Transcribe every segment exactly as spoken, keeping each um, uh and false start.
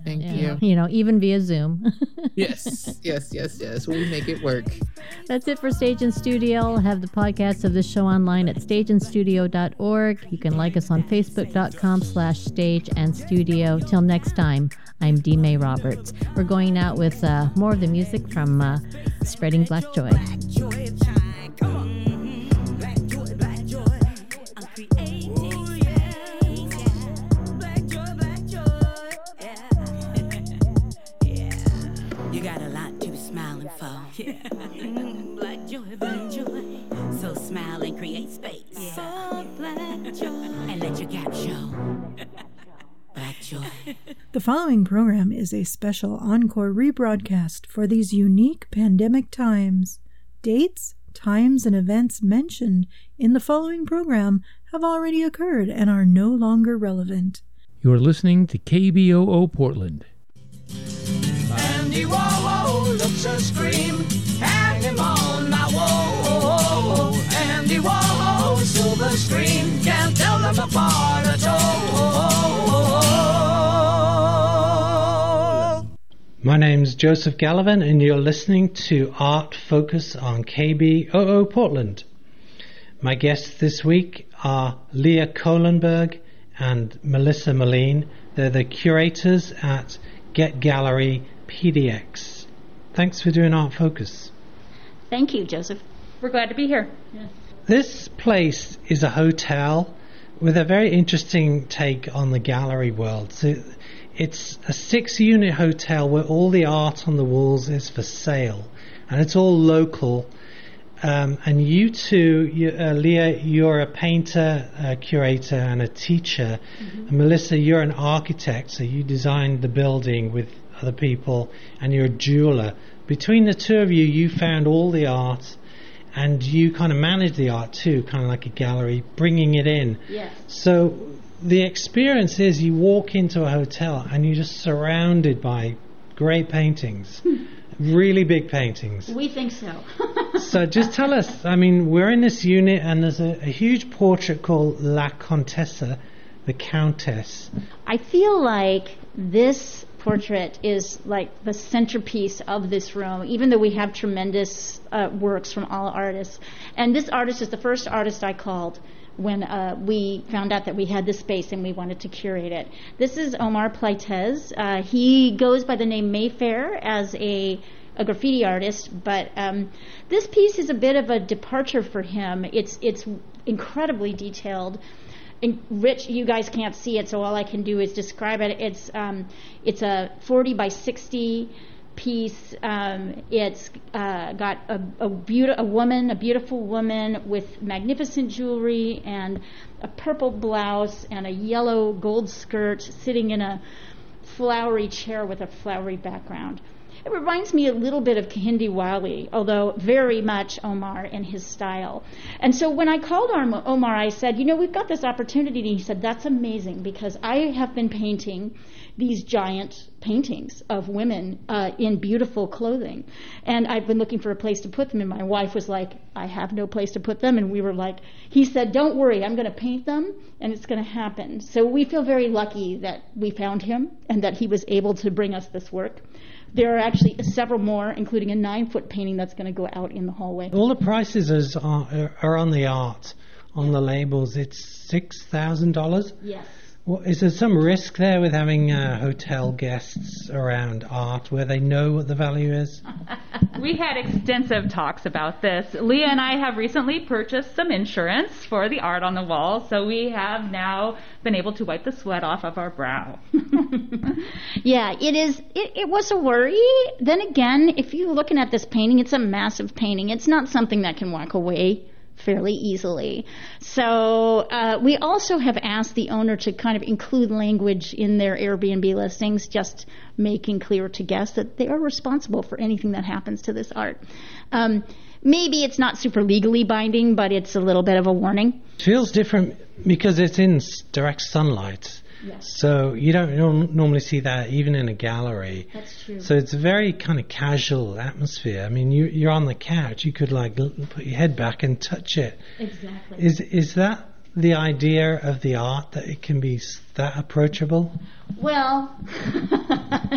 Thank yeah. you. You know, even via Zoom. Yes, yes, yes, yes. We make it work. That's it for Stage and Studio. I'll have the podcast of this show online at stage and studio dot org. You can like us on facebook.com slash stage and studio. Till next time, I'm D. May Roberts. We're going out with uh, more of the music from uh, Spreading Black Joy. Black joy of shine. Come on. Black joy, black joy. I'm creating. Ooh, yeah, yeah. Black joy, black joy. Yeah. Yeah. You got a lot to be smiling for. Yeah. Mm, black joy, black joy. So smile and create space. Yeah. So black joy. And let your gap show. Black joy. The following program is a special encore rebroadcast for these unique pandemic times. Dates, times, and events mentioned in the following program have already occurred and are no longer relevant. You're listening to K B O O Portland. Andy Warhol looks a scream, hang him on my wall. Andy Warhol, silver screen, can't tell them apart at all. My name's Joseph Gallivan, and you're listening to Art Focus on K B O O Portland. My guests this week are Leah Kohlenberg and Melissa Moline. They're the curators at Get Gallery P D X. Thanks for doing Art Focus. Thank you, Joseph. We're glad to be here. Yeah. This place is a hotel with a very interesting take on the gallery world. So it's a six-unit hotel where all the art on the walls is for sale, and it's all local. Um, and you two, you, uh, Leah, you're a painter, a curator, and a teacher. Mm-hmm. And Melissa, you're an architect, so you designed the building with other people, and you're a jeweler. Between the two of you, you found all the art, and you kind of manage the art too, kind of like a gallery, bringing it in. Yes. So the experience is you walk into a hotel and you're just surrounded by great paintings, really big paintings. We think so. So just tell us, I mean, we're in this unit and there's a, a huge portrait called La Contessa, the Countess. I feel like this portrait is like the centerpiece of this room, even though we have tremendous uh, works from all artists. And this artist is the first artist I called when uh, we found out that we had this space and we wanted to curate it. This is Omar Pleitez. Uh, he goes by the name Mayfair as a, a graffiti artist, but um, this piece is a bit of a departure for him. It's it's incredibly detailed. And rich, you guys can't see it, so all I can do is describe it. It's um, it's a forty by sixty piece. Um, it's uh, got a a, beauti- a woman, a beautiful woman with magnificent jewelry and a purple blouse and a yellow gold skirt sitting in a flowery chair with a flowery background. It reminds me a little bit of Kehinde Wiley, although very much Omar in his style. And so when I called Omar, I said, you know, we've got this opportunity. And he said, that's amazing, because I have been painting these giant paintings of women uh, in beautiful clothing. And I've been looking for a place to put them. And my wife was like, I have no place to put them. And we were like, he said, don't worry, I'm going to paint them, and it's going to happen. So we feel very lucky that we found him and that he was able to bring us this work. There are actually several more, including a nine-foot painting that's going to go out in the hallway. All the prices is, are, are on the art, on the labels. It's six thousand dollars? Yes. Well, is there some risk there with having uh, hotel guests around art where they know what the value is? We had extensive talks about this. Leah and I have recently purchased some insurance for the art on the wall, so we have now been able to wipe the sweat off of our brow. Yeah, it is. It, it was a worry. Then again, if you're looking at this painting, it's a massive painting. It's not something that can walk away fairly easily. So uh, we also have asked the owner to kind of include language in their Airbnb listings, just making clear to guests that they are responsible for anything that happens to this art. Um, maybe it's not super legally binding, but it's a little bit of a warning. Feels different because it's in direct sunlight. Yes. So you don't norm- normally see that even in a gallery. That's true. So it's a very kind of casual atmosphere. I mean, you, you're on the couch. You could like l- put your head back and touch it. Exactly. Is is that the idea of the art, that it can be that approachable? Well,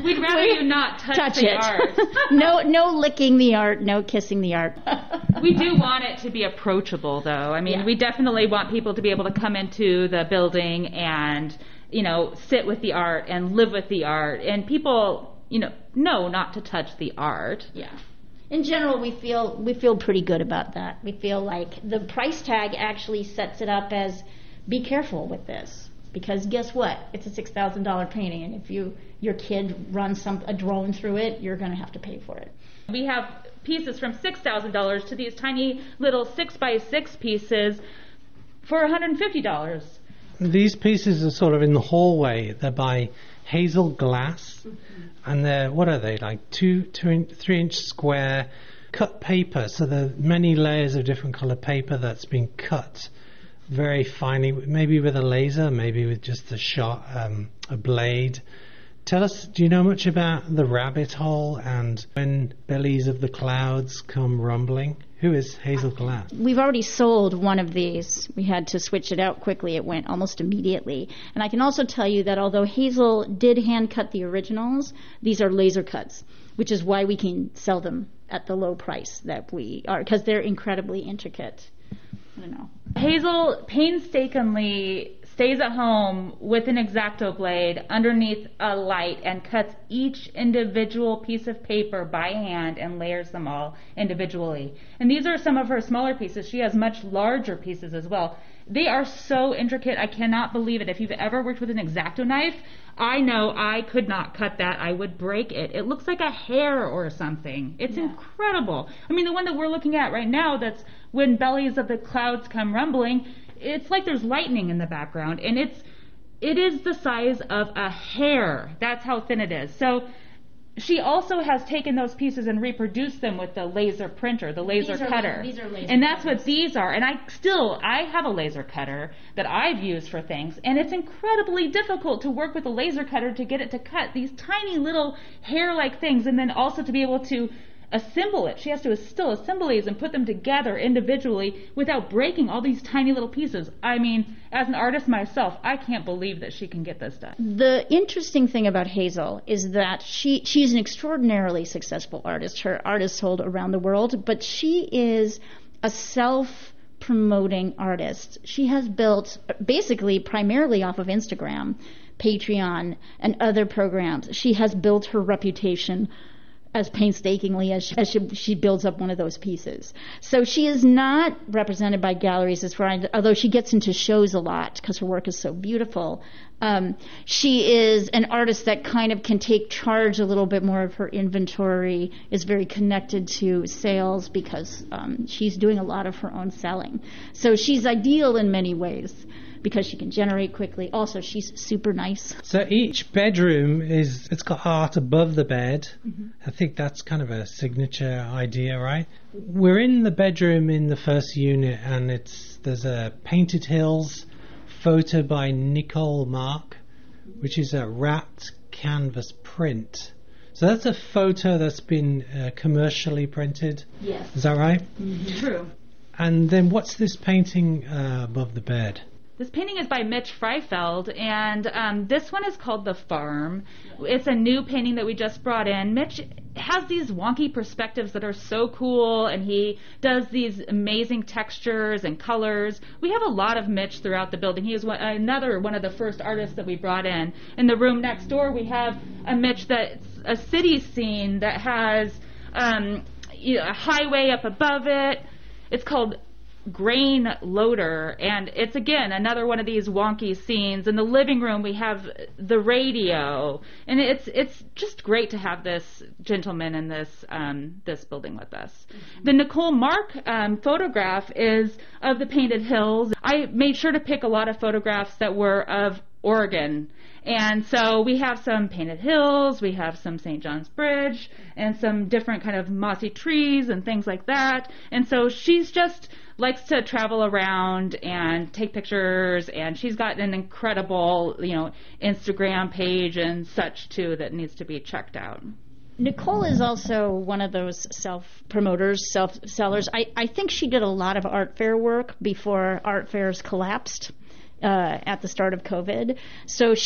We'd rather you not touch, touch the it. art. no, no licking the art, no kissing the art. We do want it to be approachable, though. I mean, Yeah. we definitely want people to be able to come into the building and, you know, sit with the art and live with the art. And people, you know, know not to touch the art. Yeah. In general, we feel we feel pretty good about that. We feel like the price tag actually sets it up as, be careful with this, because guess what? It's a six thousand dollars painting, and if you your kid runs some a drone through it, you're going to have to pay for it. We have pieces from six thousand dollars to these tiny little six by six pieces for one hundred fifty dollars. These pieces are sort of in the hallway. They're by Hazel Glass, mm-hmm. and they're, what are they, like two, two, in, three inch square cut paper. So there are many layers of different color paper that's been cut very finely, maybe with a laser, maybe with just a shot, um, a blade. Tell us, do you know much about the rabbit hole and when bellies of the clouds come rumbling? Who is Hazel Glass? We've already sold one of these. We had to switch it out quickly. It went almost immediately. And I can also tell you that although Hazel did hand cut the originals, these are laser cuts, which is why we can sell them at the low price that we are, because they're incredibly intricate. I don't know. Hazel painstakingly stays at home with an X-Acto blade underneath a light and cuts each individual piece of paper by hand and layers them all individually. And these are some of her smaller pieces. She has much larger pieces as well. They are so intricate, I cannot believe it. If you've ever worked with an X-Acto knife, I know I could not cut that. I would break it. It looks like a hair or something. It's yeah. incredible. I mean, the one that we're looking at right now, that's when bellies of the clouds come rumbling, it's like there's lightning in the background, and it's it is the size of a hair. That's how thin it is. So she also has taken those pieces and reproduced them with the laser printer, the laser these cutter. Are, these are laser and that's cutters. what these are. And I still, I have a laser cutter that I've used for things, and it's incredibly difficult to work with a laser cutter to get it to cut these tiny little hair-like things, and then also to be able to assemble it. She has to still assemble these and put them together individually without breaking all these tiny little pieces. I mean, as an artist myself, I can't believe that she can get this done. The interesting thing about Hazel is that she she's an extraordinarily successful artist. Her art is sold around the world, but she is a self-promoting artist. She has built basically primarily off of Instagram, Patreon, and other programs. She has built her reputation as painstakingly as, she, as she, she builds up one of those pieces. So she is not represented by galleries as far as, although she gets into shows a lot because her work is so beautiful. Um, she is an artist that kind of can take charge a little bit more of her inventory, is very connected to sales because um, she's doing a lot of her own selling. So she's ideal in many ways, because she can generate quickly. Also, she's super nice. So each bedroom is, it's got art above the bed. Mm-hmm. I think that's kind of a signature idea, right? We're in the bedroom in the first unit, and it's there's a Painted Hills photo by Nicole Mark, which is a wrapped canvas print. So that's a photo that's been uh, commercially printed. Yes. Is that right? Mm-hmm. True. And then what's this painting uh, above the bed? This painting is by Mitch Freifeld, and um, this one is called The Farm. It's a new painting that we just brought in. Mitch has these wonky perspectives that are so cool, and he does these amazing textures and colors. We have a lot of Mitch throughout the building. He is one, another one of the first artists that we brought in. In the room next door, we have a Mitch that's a city scene that has um, you know, a highway up above it. It's called Grain Loader, and it's again another one of these wonky scenes. In the living room we have the radio, and it's it's just great to have this gentleman in this um, this building with us. Mm-hmm. The Nicole Mark um, photograph is of the Painted Hills. I made sure to pick a lot of photographs that were of Oregon. And so we have some Painted Hills, we have some Saint John's Bridge, and some different kind of mossy trees and things like that. And so she's just likes to travel around and take pictures, and she's got an incredible, you know, Instagram page and such too that needs to be checked out. Nicole is also one of those self-promoters, self-sellers. I, I think she did a lot of art fair work before art fairs collapsed. Uh, at the start of COVID. So she's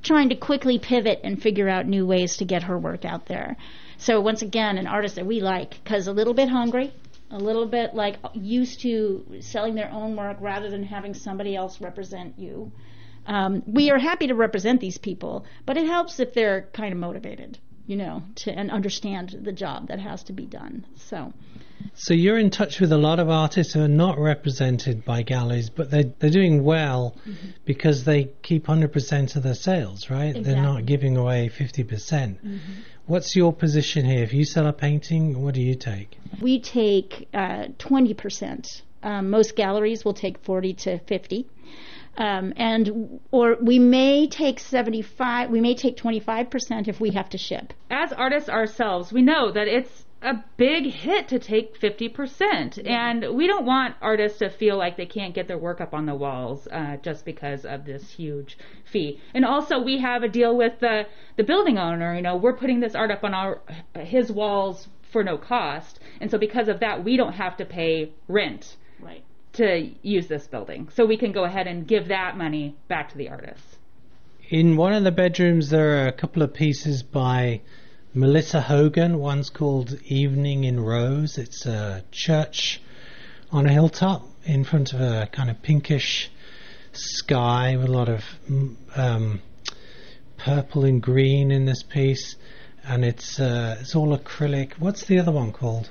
trying to quickly pivot and figure out new ways to get her work out there. So once again, an artist that we like, because a little bit hungry, a little bit like used to selling their own work rather than having somebody else represent you. Um, we are happy to represent these people, but it helps if they're kind of motivated, you know, to and understand the job that has to be done. So, so you're in touch with a lot of artists who are not represented by galleries, but they're they're doing well mm-hmm. because they keep one hundred percent of their sales, right? Exactly. They're not giving away fifty percent. Mm-hmm. What's your position here? If you sell a painting, what do you take? We take uh, twenty percent. Um, most galleries will take forty to fifty. Um, and or we may take seventy-five, we may take twenty-five percent if we have to ship. As artists ourselves, we know that it's a big hit to take fifty percent. And we don't want artists to feel like they can't get their work up on the walls uh, just because of this huge fee. And also we have a deal with the, the building owner. You know, we're putting this art up on our his walls for no cost. And so because of that, we don't have to pay rent. Right. To use this building. So we can go ahead and give that money back to the artists. In one of the bedrooms there are a couple of pieces by Melissa Hogan. One's called Evening in Rose. It's a church on a hilltop in front of a kind of pinkish sky with a lot of um, purple and green in this piece. And it's uh, it's all acrylic. What's the other one called?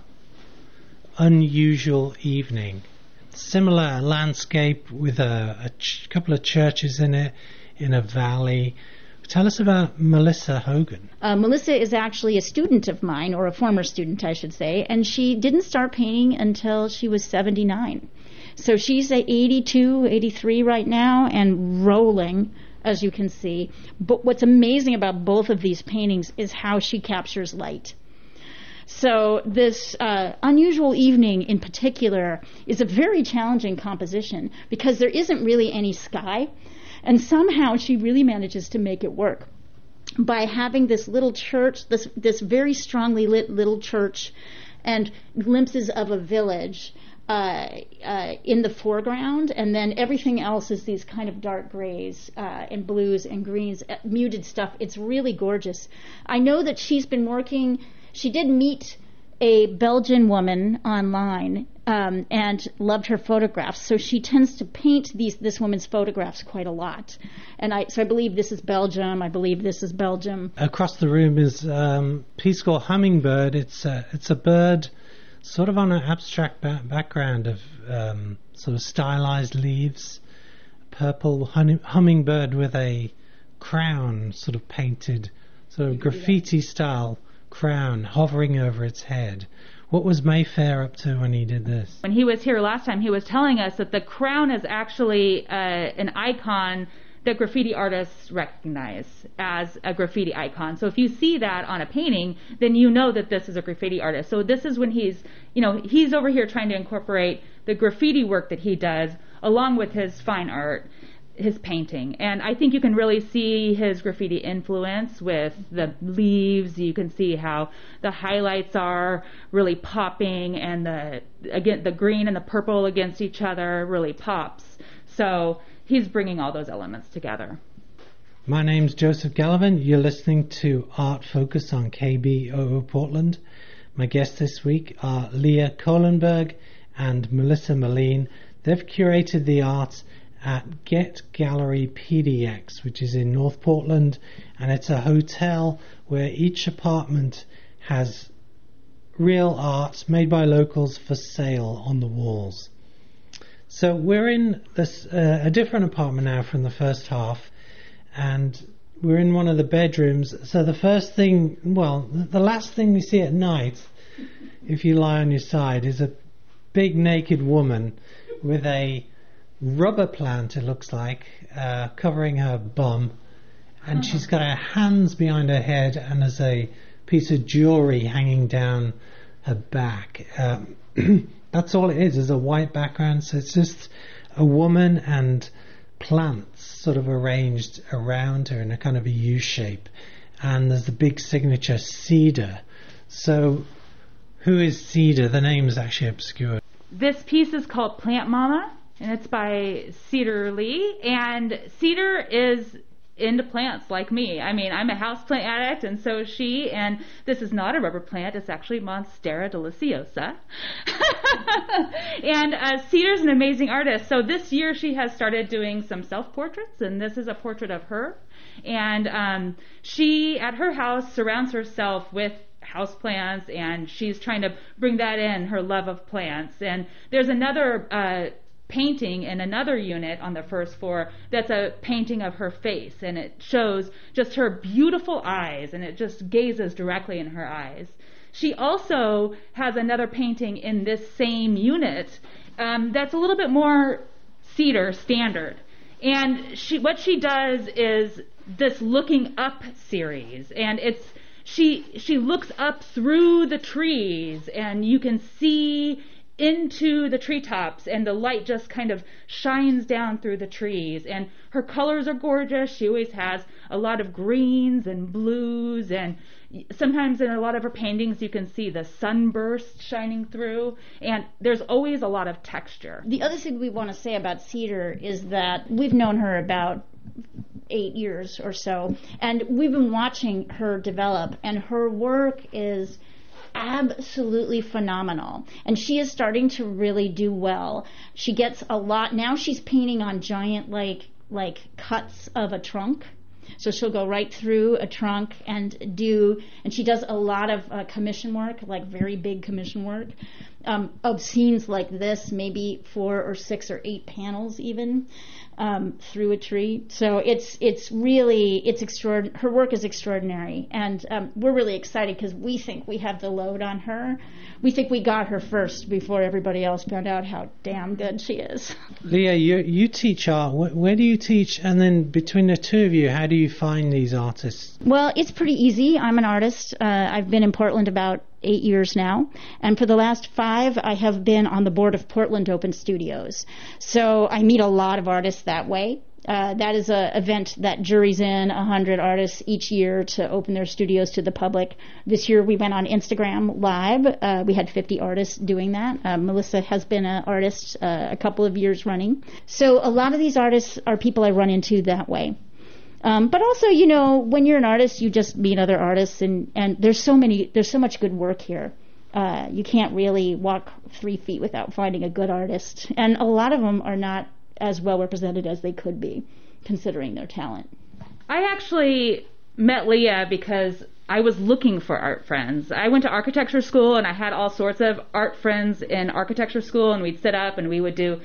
Unusual Evening. Similar landscape with a, a ch- couple of churches in it, in a valley. Tell us about Melissa Hogan. Uh, Melissa is actually a student of mine, or a former student, I should say, and she didn't start painting until she was seventy-nine. So she's at eighty-two, eighty-three right now, and rolling, as you can see. But what's amazing about both of these paintings is how she captures light. So this uh, Unusual Evening in particular is a very challenging composition because there isn't really any sky, and somehow she really manages to make it work by having this little church, this this very strongly lit little church, and glimpses of a village uh, uh, in the foreground, and then everything else is these kind of dark grays uh, and blues and greens, uh, muted stuff. It's really gorgeous. I know that she's been working. She did meet a Belgian woman online um, and loved her photographs, so she tends to paint these this woman's photographs quite a lot. And I so I believe this is Belgium. I believe this is Belgium. Across the room is um, a piece called Hummingbird. It's a, it's a bird sort of on an abstract ba- background of um, sort of stylized leaves, purple hum- hummingbird with a crown sort of painted, sort of graffiti style crown hovering over its head. What was Mayfair up to when he did this? When he was here last time, he was telling us that the crown is actually uh, an icon that graffiti artists recognize as a graffiti icon. So if you see that on a painting, then you know that this is a graffiti artist. So this is when he's, you know, he's over here trying to incorporate the graffiti work that he does along with his fine art, his painting. And I think you can really see his graffiti influence with the leaves. You can see how the highlights are really popping, and the again the green and the purple against each other really pops. So he's bringing all those elements together. My name's Joseph Gallivan. You're listening to Art Focus on K B O O Portland. My guests this week are Leah Kohlenberg and Melissa Moline. They've curated the art at Get Gallery P D X, which is in North Portland, and it's a hotel where each apartment has real art made by locals for sale on the walls. So we're in this uh, a different apartment now from the first half, and we're in one of the bedrooms. So the first thing, well, the last thing we see at night, if you lie on your side, is a big naked woman with a rubber plant, it looks like, uh, covering her bum, and oh. she's got her hands behind her head, and there's a piece of jewelry hanging down her back. Um, that's all it is, is a white background, so it's just a woman and plants sort of arranged around her in a kind of a U shape, and there's the big signature Cedar. So who is Cedar? The name is actually obscure. This piece is called Plant Mama, and it's by Cedar Lee. And Cedar is into plants like me. I mean, I'm a houseplant addict, and so is she, and this is not a rubber plant. It's actually Monstera deliciosa. And uh, Cedar's an amazing artist. So this year she has started doing some self-portraits, and this is a portrait of her. And um, she, at her house, surrounds herself with houseplants, and she's trying to bring that in, her love of plants. And there's another uh, painting in another unit on the first floor that's a painting of her face, and it shows just her beautiful eyes, and it just gazes directly in her eyes. She also has another painting in this same unit um, that's a little bit more Cedar standard. And she, what she does is this looking up series, and it's she she looks up through the trees, and you can see into the treetops, and the light just kind of shines down through the trees, and her colors are gorgeous. She always has a lot of greens and blues, and sometimes in a lot of her paintings you can see the sunburst shining through, and there's always a lot of texture. The other thing we want to say about Cedar is that we've known her about eight years or so, and we've been watching her develop, and her work is absolutely phenomenal, and she is starting to really do well. She gets a lot now. She's painting on giant like like cuts of a trunk, so she'll go right through a trunk and do, and she does a lot of uh, commission work, like very big commission work um, of scenes like this, maybe four or six or eight panels even um, through a tree. So it's it's really it's extraordinary. Her work is extraordinary, and um, we're really excited because we think we have the load on her. We think we got her first before everybody else found out how damn good she is. Leah, you you teach art. Where, where do you teach? And then between the two of you, how do you find these artists? Well, it's pretty easy. I'm an artist. Uh, I've been in Portland about eight years now, and for the last five, I have been on the board of Portland Open Studios. So I meet a lot of artists that way. Uh, that is an event that juries in one hundred artists each year to open their studios to the public. This year we went on Instagram Live. Uh, we had fifty artists doing that. Uh, Melissa has been an artist uh, a couple of years running. So a lot of these artists are people I run into that way. Um, but also, you know, when you're an artist, you just meet other artists, and, and there's so many, there's so much good work here. Uh, you can't really walk three feet without finding a good artist. And a lot of them are not as well represented as they could be, considering their talent. I actually met Leah because I was looking for art friends. I went to architecture school, and I had all sorts of art friends in architecture school, and we'd sit up and we would do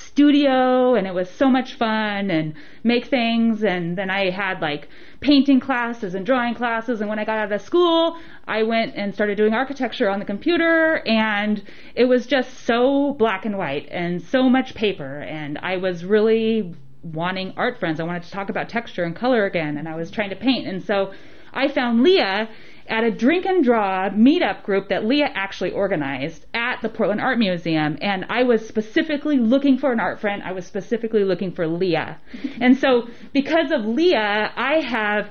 studio, and it was so much fun, and make things. And then I had like painting classes and drawing classes, and when I got out of school I went and started doing architecture on the computer, and it was just so black and white and so much paper, and I was really wanting art friends. I wanted to talk about texture and color again, and I was trying to paint. And so I found Leah at a drink and draw meetup group that Leah actually organized at the Portland Art Museum, and I was specifically looking for an art friend. I was specifically looking for Leah. And so because of Leah, I have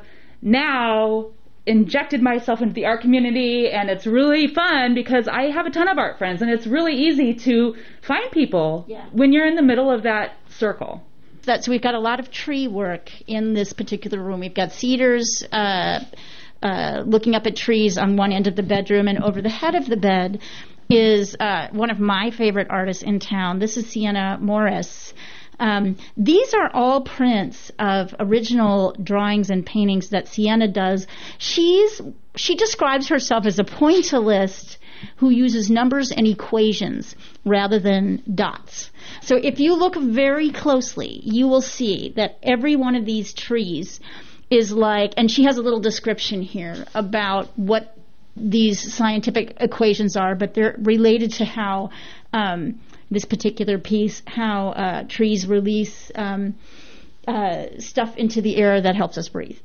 now injected myself into the art community, and it's really fun because I have a ton of art friends, and it's really easy to find people yeah. when you're in the middle of that circle. That's, we've got a lot of tree work in this particular room. We've got cedars, uh, uh, looking up at trees on one end of the bedroom, and over the head of the bed is uh, one of my favorite artists in town. This is Sienna Morris. Um, these are all prints of original drawings and paintings that Sienna does. She's she describes herself as a pointillist who uses numbers and equations rather than dots. So if you look very closely, you will see that every one of these trees is like, and she has a little description here about what these scientific equations are, but they're related to how um, this particular piece, how uh, trees release um, uh, stuff into the air that helps us breathe.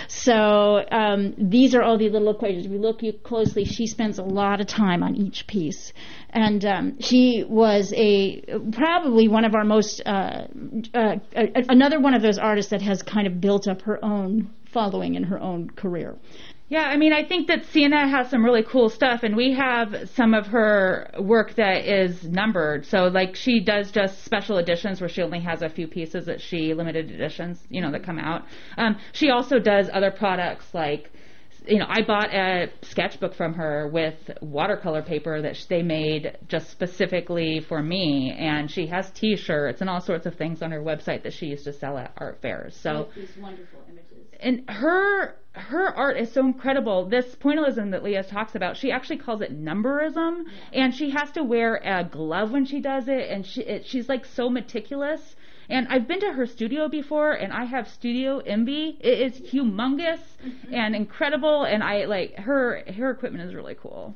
So um, these are all the little equations. If we look closely, she spends a lot of time on each piece. And um, she was a probably one of our most, uh, uh, another one of those artists that has kind of built up her own following in her own career. Yeah, I mean, I think that Sienna has some really cool stuff, and we have some of her work that is numbered. So, like, she does just special editions where she only has a few pieces that she, limited editions, you know, that come out. Um, she also does other products like, you know, I bought a sketchbook from her with watercolor paper that they made just specifically for me, and she has T-shirts and all sorts of things on her website that she used to sell at art fairs. So, these wonderful images. And her her art is so incredible. This pointillism that Leah talks about, she actually calls it numberism, yeah. And she has to wear a glove when she does it, and she it, she's like so meticulous. And I've been to her studio before, and I have studio envy. It is humongous mm-hmm. and incredible, and I like her her equipment is really cool.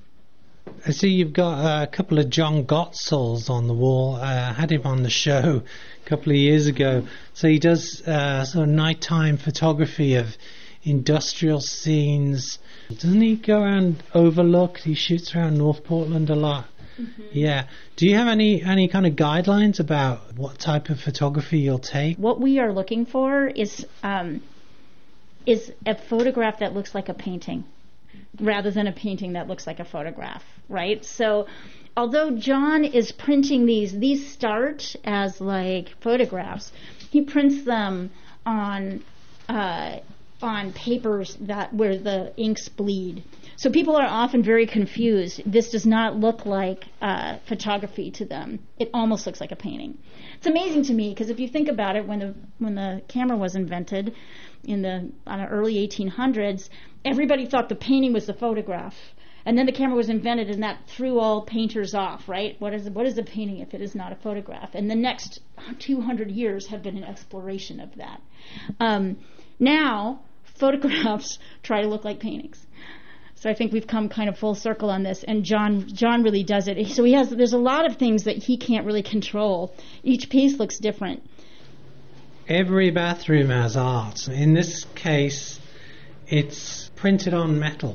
I see you've got uh, a couple of John Gottsalls on the wall. Uh, I had him on the show a couple of years ago. So he does uh, sort of nighttime photography of industrial scenes. Doesn't he go around Overlook? He shoots around North Portland a lot. Mm-hmm. Yeah. Do you have any, any kind of guidelines about what type of photography you'll take? What we are looking for is um, is a photograph that looks like a painting, rather than a painting that looks like a photograph, right? So although John is printing these, these start as like photographs, he prints them on uh, on papers that where the inks bleed. So people are often very confused. This does not look like uh, photography to them. It almost looks like a painting. It's amazing to me because if you think about it, when the when the camera was invented in the uh, early eighteen hundreds, everybody thought the painting was the photograph. And then the camera was invented, and that threw all painters off, right? What is what is a painting if it is not a photograph? And the next two hundred years have been an exploration of that. Um, now, photographs try to look like paintings. So I think we've come kind of full circle on this, and John John really does it. So he has there's a lot of things that he can't really control. Each piece looks different. Every bathroom has art. In this case, it's printed on metal.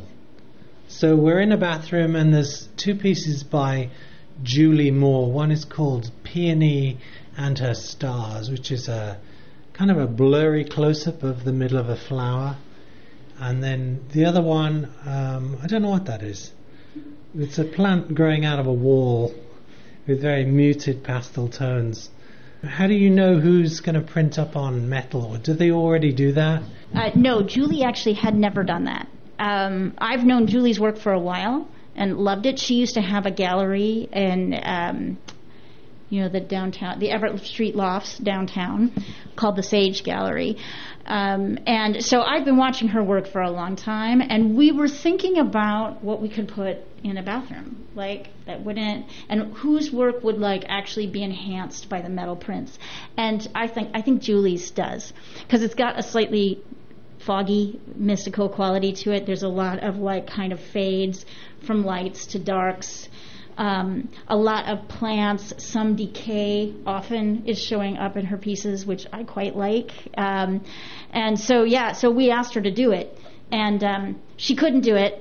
So we're in a bathroom, and there's two pieces by Julie Moore. One is called Peony and Her Stars, which is a kind of a blurry close-up of the middle of a flower. And then the other one, um, I don't know what that is. It's a plant growing out of a wall with very muted pastel tones. How do you know who's going to print up on metal? Or do they already do that? Uh, no, Julie actually had never done that. Um, I've known Julie's work for a while and loved it. She used to have a gallery in, um, you know, the downtown, the Everett Street Lofts downtown, called the Sage Gallery. Um, and so I've been watching her work for a long time, and we were thinking about what we could put in a bathroom, like that wouldn't, and whose work would like actually be enhanced by the metal prints. And I think I think Julie's does, because it's got a slightly foggy, mystical quality to it. There's a lot of like kind of fades from lights to darks. Um, a lot of plants, some decay often is showing up in her pieces, which I quite like. Um, and so, yeah, so we asked her to do it. And um, she couldn't do it.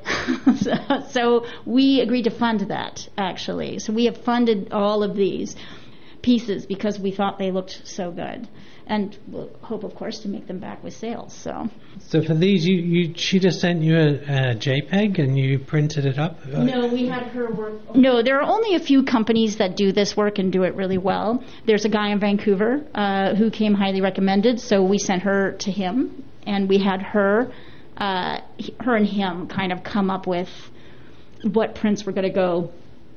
so, so we agreed to fund that, actually. So we have funded all of these pieces because we thought they looked so good. And we'll hope, of course, to make them back with sales. So, so for these, you, you she just sent you a, a JPEG and you printed it up? No, we had her work. No, there are only a few companies that do this work and do it really well. There's a guy in Vancouver uh, who came highly recommended, so we sent her to him, and we had her, uh, her and him kind of come up with what prints were going to go.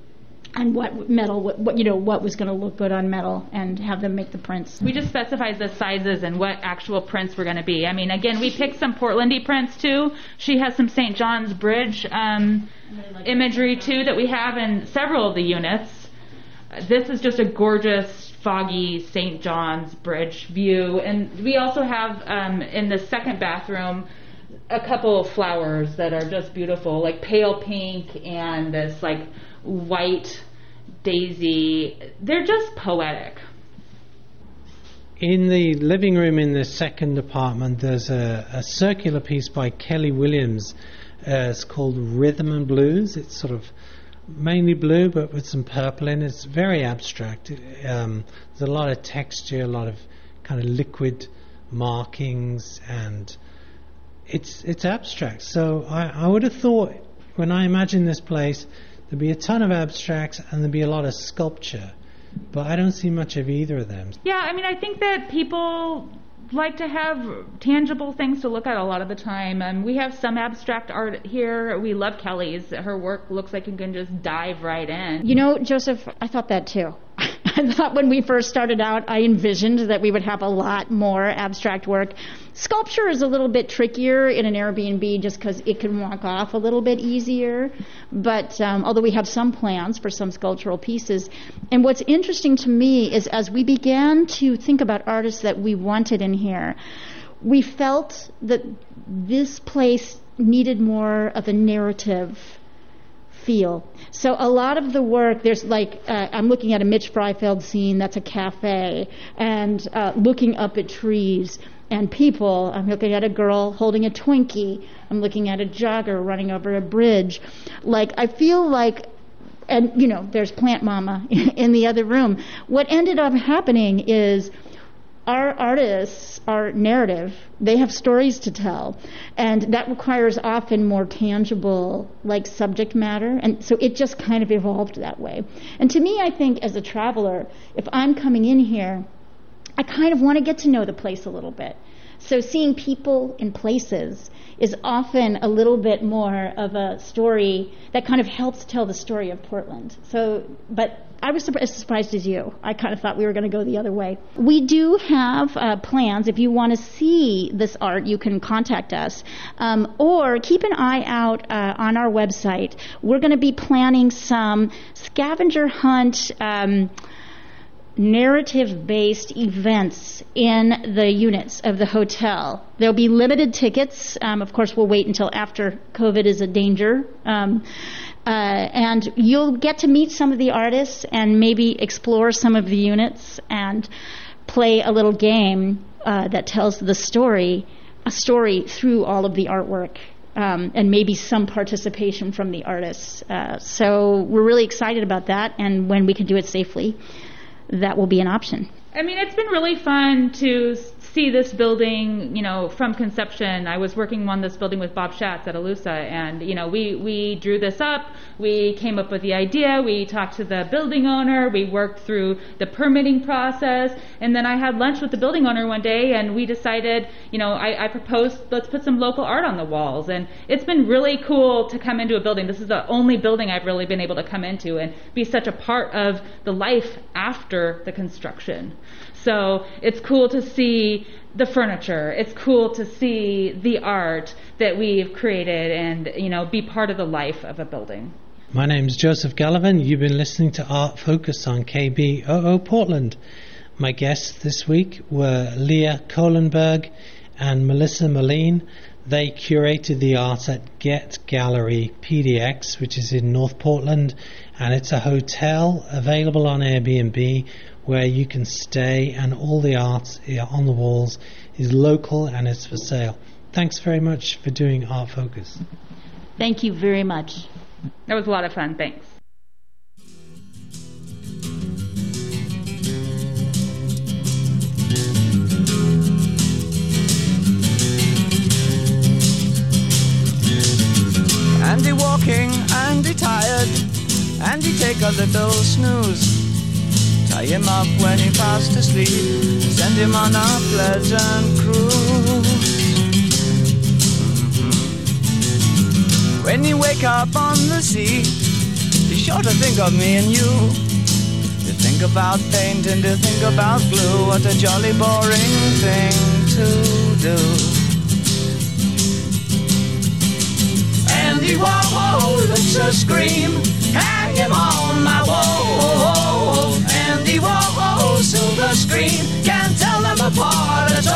And what metal, what, what you know, what was going to look good on metal, and have them make the prints. We just specified the sizes and what actual prints were going to be. I mean, again, we picked some Portlandy prints too. She has some Saint John's Bridge um, like imagery too that we have in several of the units. Uh, this is just a gorgeous, foggy Saint John's Bridge view, and we also have um, in the second bathroom a couple of flowers that are just beautiful, like pale pink and this like white daisy. They're just poetic. In the living room in the second apartment, there's a, a circular piece by Kelly Williams. Uh, it's called Rhythm and Blues. It's sort of mainly blue, but with some purple in it. It's very abstract. Um, there's a lot of texture, a lot of kind of liquid markings, and it's it's abstract. So I, I would have thought, when I imagine this place, there'd be a ton of abstracts and there'd be a lot of sculpture. But I don't see much of either of them. Yeah, I mean, I think that people like to have tangible things to look at a lot of the time. And we have some abstract art here. We love Kelly's. Her work looks like you can just dive right in. You know, Joseph, I thought that too. I thought when we first started out, I envisioned that we would have a lot more abstract work. Sculpture is a little bit trickier in an Airbnb just because it can walk off a little bit easier. But um, although we have some plans for some sculptural pieces. And what's interesting to me is as we began to think about artists that we wanted in here, we felt that this place needed more of a narrative feel. So a lot of the work, there's like, uh, I'm looking at a Mitch Freifeld scene, that's a cafe, and uh, looking up at trees and people. I'm looking at a girl holding a Twinkie. I'm looking at a jogger running over a bridge. Like, I feel like, and you know, there's Plant Mama in the other room. What ended up happening is our artists are narrative. They have stories to tell. And that requires often more tangible, like, subject matter. And so it just kind of evolved that way. And to me, I think, as a traveler, if I'm coming in here, I kind of want to get to know the place a little bit. So seeing people in places is often a little bit more of a story that kind of helps tell the story of Portland. So, but I was as surprised as you. I kind of thought we were going to go the other way. We do have uh, plans. If you want to see this art, you can contact us. Um, or keep an eye out uh, on our website. We're going to be planning some scavenger hunt um, narrative-based events in the units of the hotel. There'll be limited tickets. Um, of course, we'll wait until after COVID is a danger. Um, uh, and you'll get to meet some of the artists and maybe explore some of the units and play a little game uh, that tells the story, a story through all of the artwork. Um, and maybe some participation from the artists. Uh, so we're really excited about that, and when we can do it safely, that will be an option. I mean, it's been really fun to see this building, you know, from conception. I was working on this building with Bob Schatz at Alusa, and, you know, we, we drew this up. We came up with the idea. We talked to the building owner. We worked through the permitting process. And then I had lunch with the building owner one day, and we decided, you know, I, I proposed, let's put some local art on the walls. And it's been really cool to come into a building. This is the only building I've really been able to come into and be such a part of the life after the construction. So it's cool to see the furniture. It's cool to see the art that we've created and, you know, be part of the life of a building. My name's Joseph Gallivan. You've been listening to Art Focus on K B O O Portland. My guests this week were Leah Kohlenberg and Melissa Moline. They curated the art at Get Gallery P D X, which is in North Portland, and it's a hotel available on Airbnb where you can stay, and all the art on the walls is local and it's for sale. Thanks very much for doing Art Focus. Thank you very much. That was a lot of fun. Thanks. Andy walking, Andy tired, Andy take a little snooze. Tie him up when he fast asleep, send him on a pleasant cruise. Mm-hmm. When you wake up on the sea, be sure to think of me and you. To think about paint and to think about glue, what a jolly boring thing to do. Andy Warhol looks a scream, hang him on my wall. Andy Warhol, silver screen, can't tell them apart at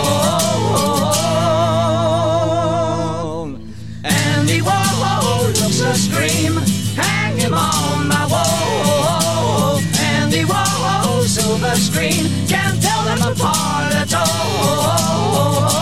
all. Andy Warhol looks a scream, hang him on my wall. Andy Warhol, silver screen, can't tell them apart at all.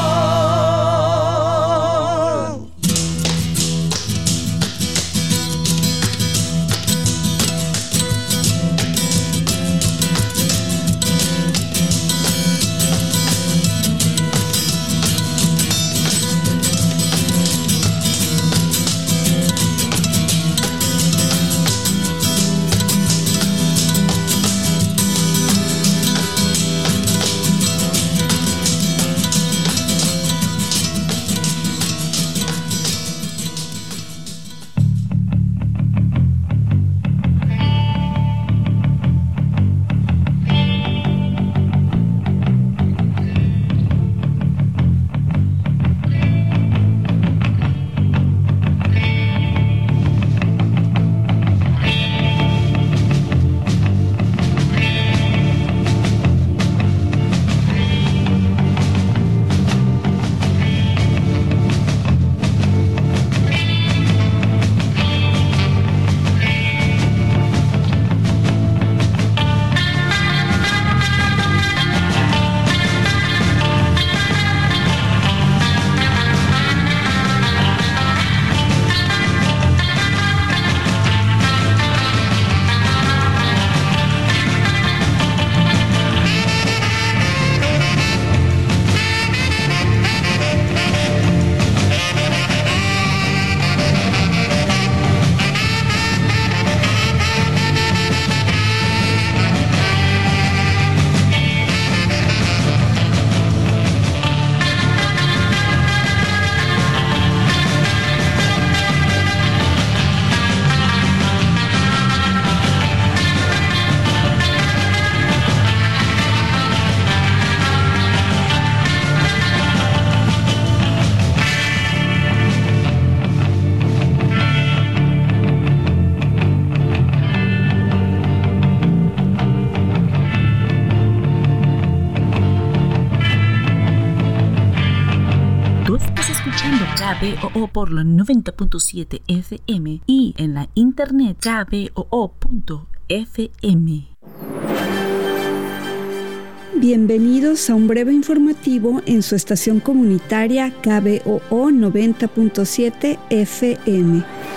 K B O O Portland noventa punto siete F M y en la internet K B O O punto F M. Bienvenidos a un breve informativo en su estación comunitaria K B O O noventa punto siete F M.